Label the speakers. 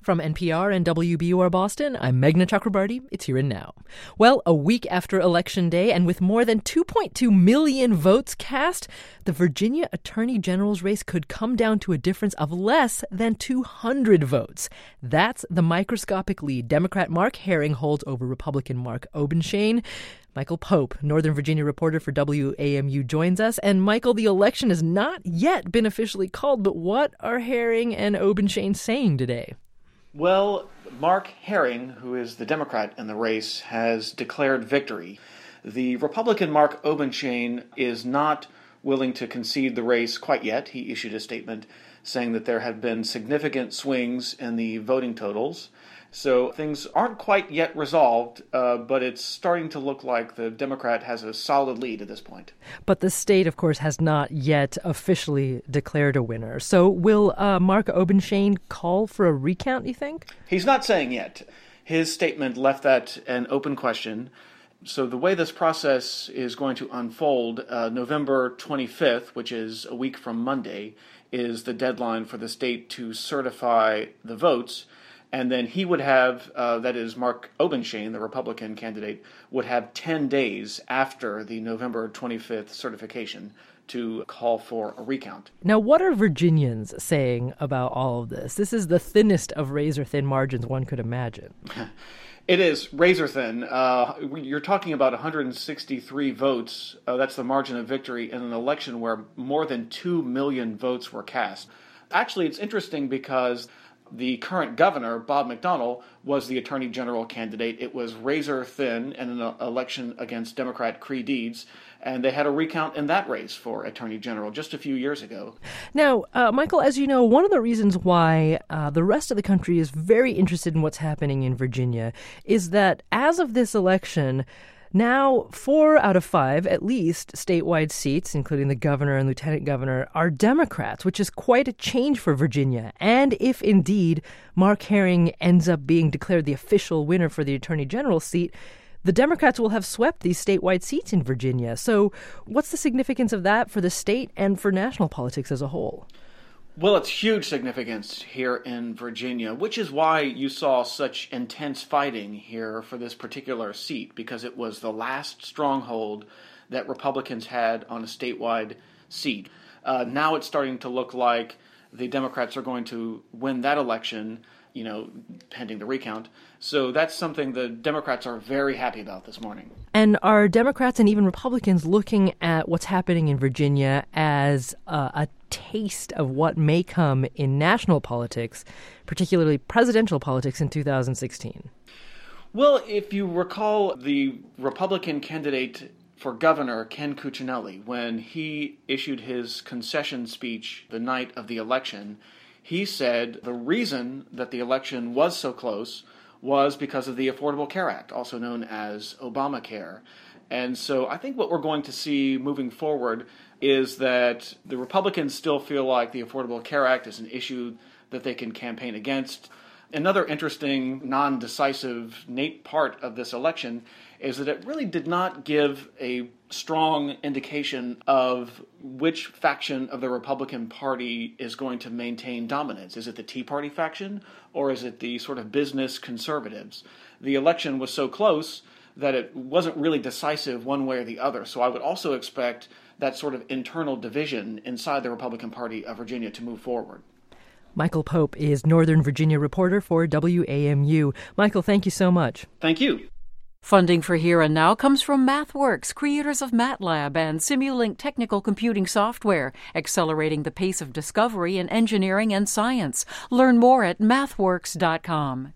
Speaker 1: From NPR and WBUR Boston, I'm Meghna Chakrabarti. It's Here and Now. Well, a week after Election Day, and with more than 2.2 million votes cast, the Virginia Attorney General's race could come down to a difference of less than 200 votes. That's the microscopic lead Democrat Mark Herring holds over Republican Mark Obenshain. Michael Pope, Northern Virginia reporter for WAMU, joins us. And Michael, the election has not yet been officially called, but what are Herring and Obenshain saying today?
Speaker 2: Well, Mark Herring, who is the Democrat in the race, has declared victory. The Republican Mark Obenshain is not willing to concede the race quite yet. He issued a statement saying that there have been significant swings in the voting totals. So things aren't quite yet resolved, but it's starting to look like the Democrat has a solid lead at this point.
Speaker 1: But the state, of course, has not yet officially declared a winner. So will Mark Obenshain call for a recount, you think?
Speaker 2: He's not saying yet. His statement left that an open question. So the way this process is going to unfold, November 25th, which is a week from Monday, is the deadline for the state to certify the votes. And then he would have, that is Mark Obenshain, the Republican candidate, would have 10 days after the November 25th certification to call for a recount.
Speaker 1: Now, what are Virginians saying about all of this? This is the thinnest of razor-thin margins one could imagine.
Speaker 2: It is razor-thin. You're talking about 163 votes. That's the margin of victory in an election where more than 2 million votes were cast. Actually, it's interesting because the current governor, Bob McDonnell, was the attorney general candidate. It was razor thin in an election against Democrat Creigh Deeds, and they had a recount in that race for attorney general just a few years ago.
Speaker 1: Now, Michael, as you know, one of the reasons why the rest of the country is very interested in what's happening in Virginia is that as of this election, now, 4 out of 5, at least, statewide seats, including the governor and lieutenant governor, are Democrats, which is quite a change for Virginia. And if indeed Mark Herring ends up being declared the official winner for the attorney general seat, the Democrats will have swept these statewide seats in Virginia. So what's the significance of that for the state and for national politics as a whole?
Speaker 2: Well, it's huge significance here in Virginia, which is why you saw such intense fighting here for this particular seat, because it was the last stronghold that Republicans had on a statewide seat. Now it's starting to look like the Democrats are going to win that election, pending the recount. So that's something the Democrats are very happy about this morning.
Speaker 1: And are Democrats and even Republicans looking at what's happening in Virginia as a taste of what may come in national politics, particularly presidential politics in 2016?
Speaker 2: Well, if you recall, the Republican candidate for governor, Ken Cuccinelli, when he issued his concession speech the night of the election, he said the reason that the election was so close was because of the Affordable Care Act, also known as Obamacare. And so I think what we're going to see moving forward is that the Republicans still feel like the Affordable Care Act is an issue that they can campaign against. Another interesting, non-decisive part of this election is that it really did not give a strong indication of which faction of the Republican Party is going to maintain dominance. Is it the Tea Party faction, or is it the sort of business conservatives? The election was so close that it wasn't really decisive one way or the other. So I would also expect that sort of internal division inside the Republican Party of Virginia to move forward.
Speaker 1: Michael Pope is Northern Virginia reporter for WAMU. Michael, thank you so much.
Speaker 2: Thank you.
Speaker 3: Funding for Here and Now comes from MathWorks, creators of MATLAB and Simulink technical computing software, accelerating the pace of discovery in engineering and science. Learn more at mathworks.com.